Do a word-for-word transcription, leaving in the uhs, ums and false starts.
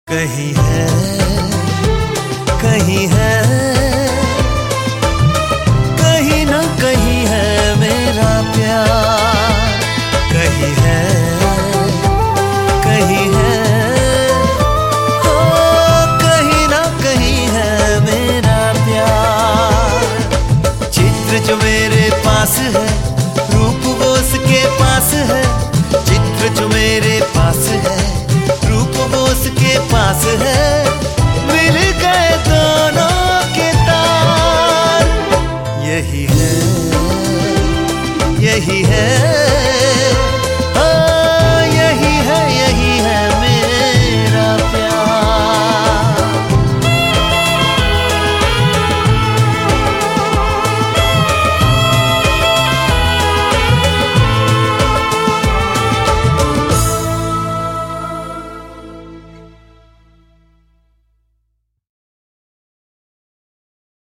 कहीं है, कहीं है, कहीं ना कहीं है मेरा प्यार। कहीं है, कहीं है, हो कहीं ना कहीं है मेरा प्यार। चित्र जो मेरे पास है, रूप वो उसके पास है। चित्र जो मेरे पास है, रूप वो उसके पास है। मिल गए दोनों के तार। यही है, यही है,